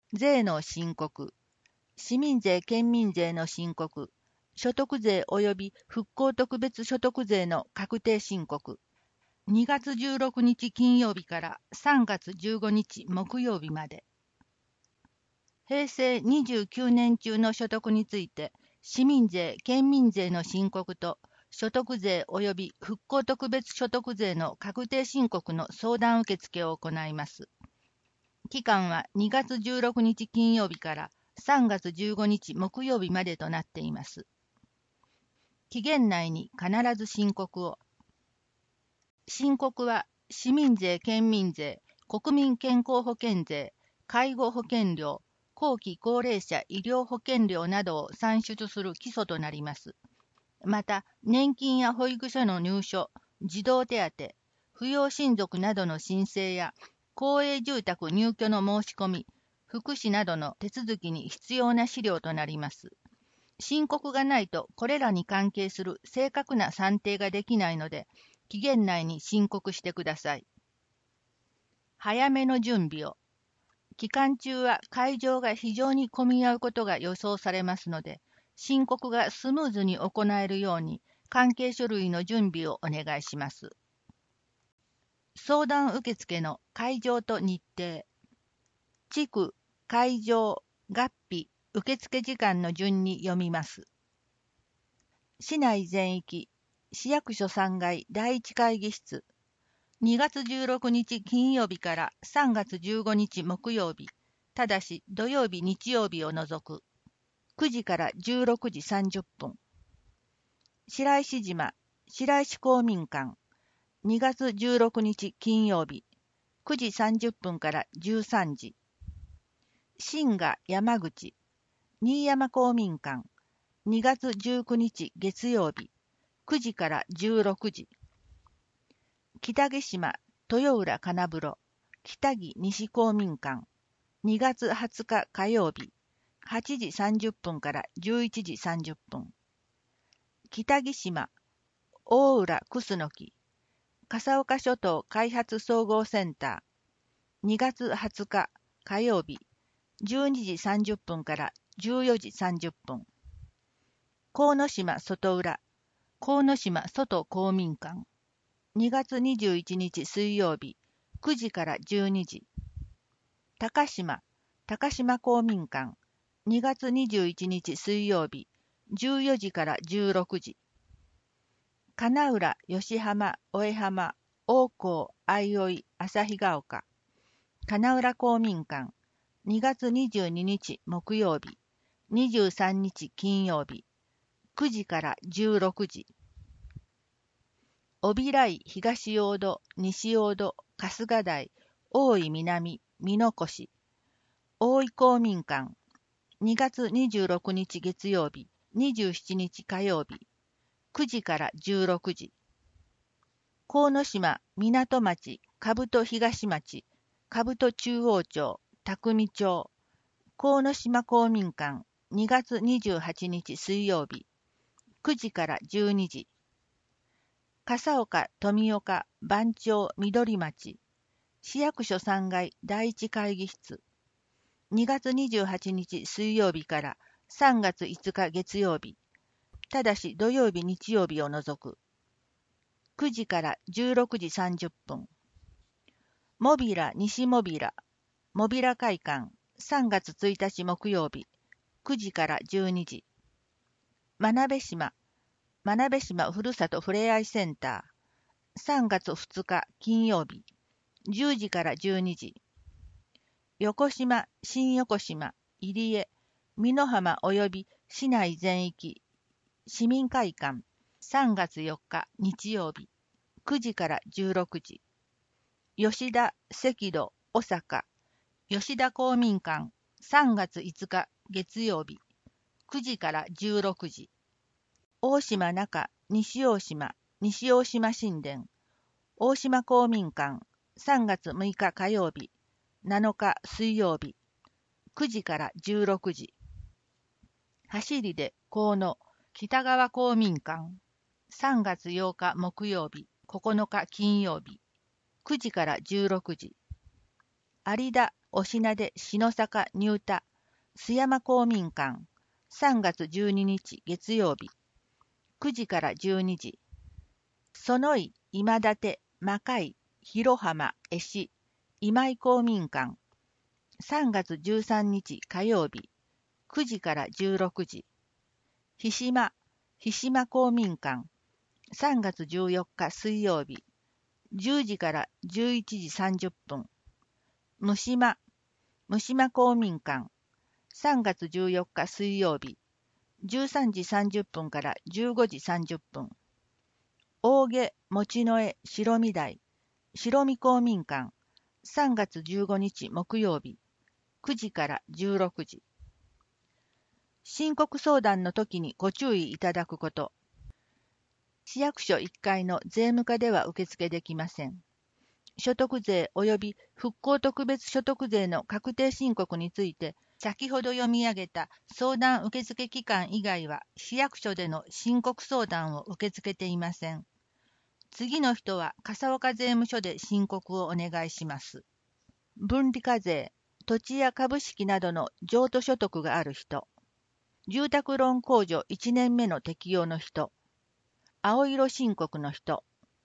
税の申告、市民税・県民税の申告、所得税及び復興特別所得税の確定申告、2月16日金曜日から3月15日木曜日まで。平成29年中の所得について、市民税・県民税の申告と、所得税及び復興特別所得税の確定申告の相談受付を行います。期間は2月16日金曜日から3月15日木曜日までとなっています。期限内に必ず申告を。申告は市民税・県民税、国民健康保険税、介護保険料、後期高齢者医療保険料などを算出する基礎となります。また、年金や保育所の入所、児童手当、扶養親族などの申請や、公営住宅入居の申し込み、福祉などの手続きに必要な資料となります。申告がないと、これらに関係する正確な算定ができないので、期限内に申告してください。早めの準備を。期間中は会場が非常に混み合うことが予想されますので、申告がスムーズに行えるように、関係書類の準備をお願いします。相談受付の会場と日程。地区、会場、月日、受付時間の順に読みます。市内全域、市役所3階第1会議室。2月16日金曜日から3月15日木曜日、ただし土曜日日曜日を除く。9時から16時30分。白石島、白石公民館。2月16日金曜日、9時30分から13時。新賀山口、新山公民館。2月19日月曜日、9時から16時。北毛島、豊浦金風呂、北木西公民館。2月20日火曜日、8時30分から11時30分。北木島、大浦楠木、笠岡諸島開発総合センター。2月20日火曜日、12時30分から14時30分。鴻島外浦、鴻島外公民館。2月21日水曜日、9時から12時。高島、高島公民館。2月21日水曜日、14時から16時。金浦、吉浜、大江浜、大港、相生、旭ヶ丘。金浦公民館。2月22日木曜日、23日金曜日、9時から16時。小平井東大戸、西大戸、春日台、大井南、美濃越。大井公民館。2月26日月曜日、27日火曜日、9時から16時。鴻島、港町、兜東町、兜中央町、匠町。鴻島公民館。2月28日水曜日、9時から12時。笠岡、富岡、番町、緑町。市役所3階第1会議室。2月28日水曜日から3月5日月曜日。ただし土曜日日曜日を除く。9時から16時30分。モビラ西モビラ、モビラ会館。3月1日木曜日。9時から12時。真鍋島、真鍋島ふるさとふれあいセンター。3月2日金曜日。10時から12時。横島、新横島、入江、美濃浜及び市内全域、市民会館。3月4日日曜日。9時から16時。吉田、赤土、大阪、吉田公民館。3月5日月曜日。9時から16時。大島中、西大島、西大島神殿。大島公民館。3月6日火曜日。7日水曜日。9時から16時。走りで河野、北川公民館。3月8日木曜日。9日金曜日。9時から16時。有田、 お品で篠坂入田、須山公民館、3月12日月曜日、9時から12時。園井、今立、魔界、広浜、江市、今井公民館、3月13日火曜日、9時から16時。飛島公民館、3月14日水曜日、10時から11時30分。三島公民館、3月14日水曜日、13時30分から15時30分。大毛、持之江、白身台、白身公民館、3月15日木曜日、9時から16時。申告相談の時にご注意いただくこと。市役所1階の税務課では受付できません。所得税及び復興特別所得税の確定申告について、先ほど読み上げた相談受付機関以外は市役所での申告相談を受け付けていません。次の人は笠岡税務署で申告をお願いします。分離課税、土地や株式などの譲渡所得がある人、住宅ローン控除1年目の適用の人、青色申告の人、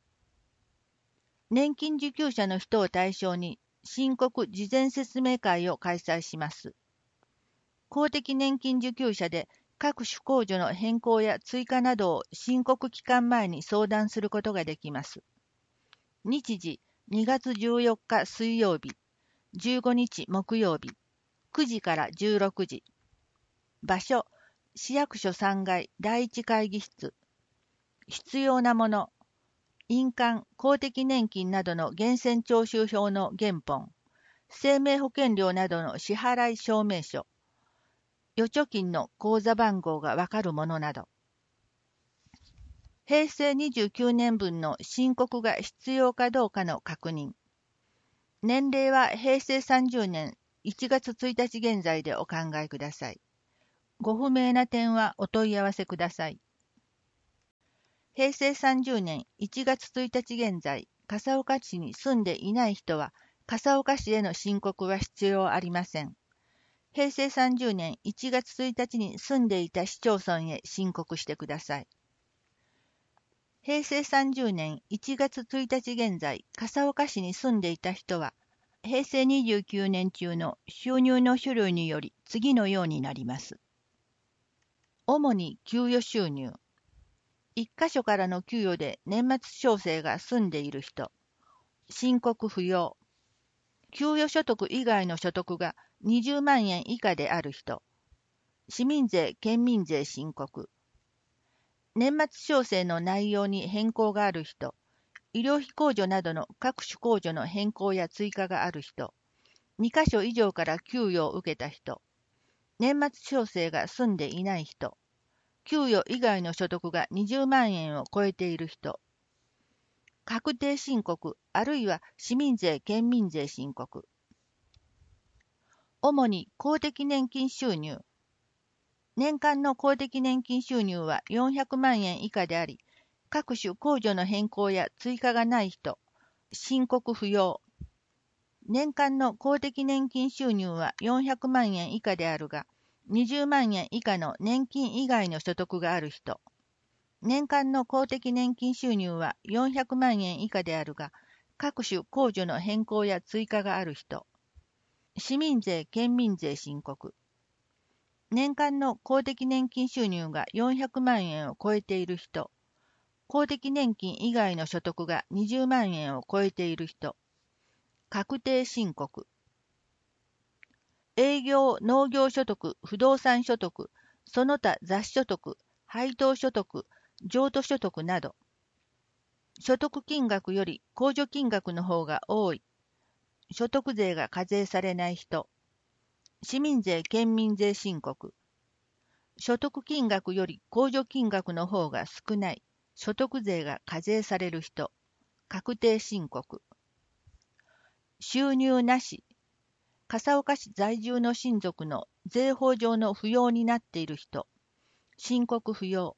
年金受給者の人を対象に申告事前説明会を開催します。公的年金受給者で各種控除の変更や追加などを申告期間前に相談することができます。日時2月14日水曜日、15日木曜日、9時から16時。場所、市役所3階第1会議室。必要なもの、印鑑、公的年金などの源泉徴収票の原本、生命保険料などの支払い証明書、預貯金の口座番号がわかるものなど。平成29年分の申告が必要かどうかの確認。年齢は平成30年1月1日現在でお考えください。ご不明な点はお問い合わせください。平成30年1月1日現在、笠岡市に住んでいない人は、笠岡市への申告は必要ありません。平成30年1月1日に住んでいた市町村へ申告してください。平成30年1月1日現在、笠岡市に住んでいた人は、平成29年中の収入の種類により次のようになります。主に給与収入。一箇所からの給与で年末調整が済んでいる人。申告不要。給与所得以外の所得が20万円以下である人。市民税・県民税申告。年末調整の内容に変更がある人。医療費控除などの各種控除の変更や追加がある人。2カ所以上から給与を受けた人。年末調整が済んでいない人。給与以外の所得が20万円を超えている人。確定申告あるいは市民税・県民税申告。主に公的年金収入。年間の公的年金収入は400万円以下であり、各種控除の変更や追加がない人。申告不要。年間の公的年金収入は400万円以下であるが、20万円以下の年金以外の所得がある人。年間の公的年金収入は400万円以下であるが、各種控除の変更や追加がある人。市民税・県民税申告。年間の公的年金収入が400万円を超えている人。公的年金以外の所得が20万円を超えている人。確定申告。営業・農業所得、不動産所得、その他雑所得、配当所得、譲渡所得など。所得金額より控除金額の方が多い。所得税が課税されない人。市民税・県民税申告。所得金額より控除金額の方が少ない。所得税が課税される人。確定申告。収入なし。笠岡市在住の親族の税法上の扶養になっている人。申告不要。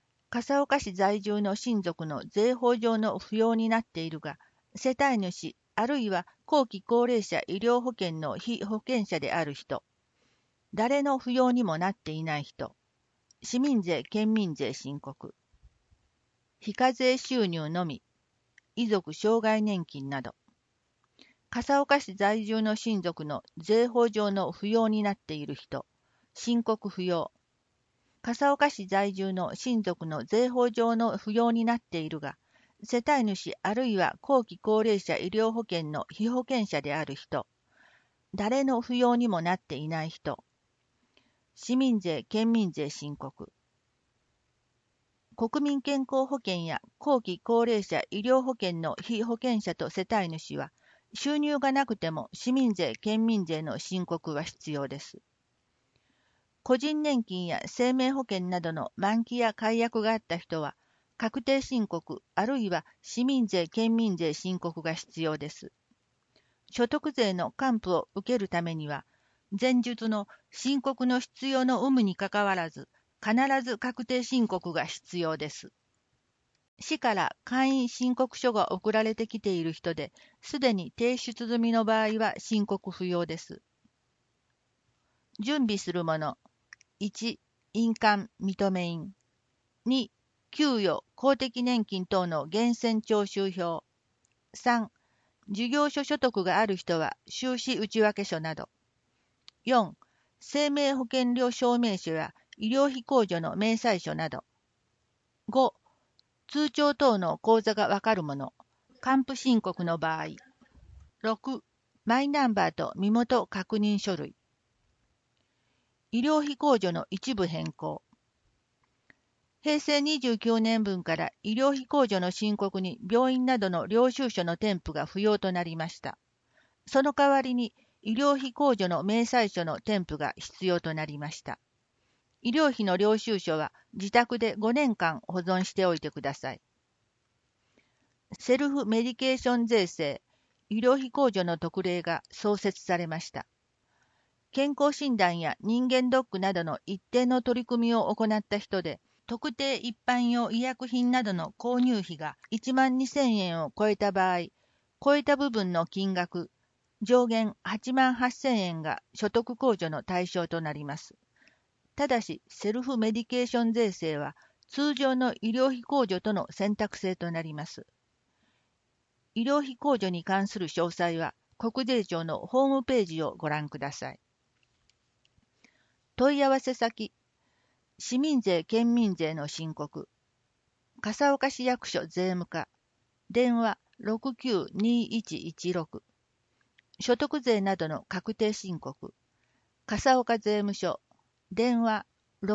笠岡市在住の親族の税法上の扶養になっているが、世帯主あるいは後期高齢者医療保険の被保険者である人、誰の扶養にもなっていない人、市民税・県民税申告、非課税収入のみ、遺族障害年金など、笠岡市在住の親族の税法上の扶養になっている人、申告扶養、笠岡市在住の親族の税法上の扶養になっているが、世帯主あるいは後期高齢者医療保険の被保険者である人、誰の扶養にもなっていない人、市民税・県民税申告、国民健康保険や後期高齢者医療保険の被保険者と世帯主は、収入がなくても市民税・県民税の申告は必要です。個人年金や生命保険などの満期や解約があった人は、確定申告あるいは市民税・県民税申告が必要です。所得税の還付を受けるためには、前述の申告の必要の有無にかかわらず、必ず確定申告が必要です。市から簡易申告書が送られてきている人で、すでに提出済みの場合は申告不要です。準備するもの。1、印鑑認め印。2、給与、公的年金等の源泉徴収票。3、事業所所得がある人は収支内訳書など。4、生命保険料証明書や医療費控除の明細書など。5、通帳等の口座がわかるもの。還付申告の場合。6、マイナンバーと身元確認書類。医療費控除の一部変更。平成29年分から医療費控除の申告に病院などの領収書の添付が不要となりました。その代わりに医療費控除の明細書の添付が必要となりました。医療費の領収書は自宅で5年間保存しておいてください。セルフメディケーション税制、医療費控除の特例が創設されました。健康診断や人間ドックなどの一定の取り組みを行った人で、特定一般用医薬品などの購入費が1万2000円を超えた場合、超えた部分の金額、上限8万8000円が所得控除の対象となります。ただし、セルフメディケーション税制は通常の医療費控除との選択制となります。医療費控除に関する詳細は、国税庁のホームページをご覧ください。問い合わせ先、市民税・県民税の申告、笠岡市役所税務課、電話692116、所得税などの確定申告、笠岡税務署、電話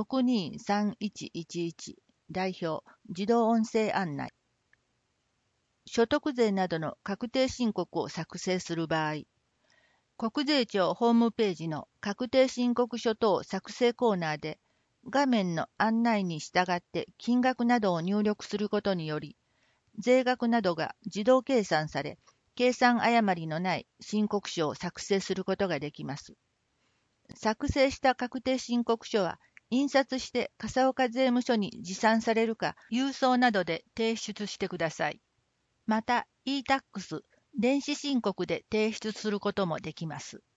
623111、代表、自動音声案内。所得税などの確定申告を作成する場合、国税庁ホームページの確定申告書等作成コーナーで、画面の案内に従って金額などを入力することにより、税額などが自動計算され、計算誤りのない申告書を作成することができます。作成した確定申告書は、印刷して笠岡税務署に持参されるか、郵送などで提出してください。また、e-tax、電子申告で提出することもできます。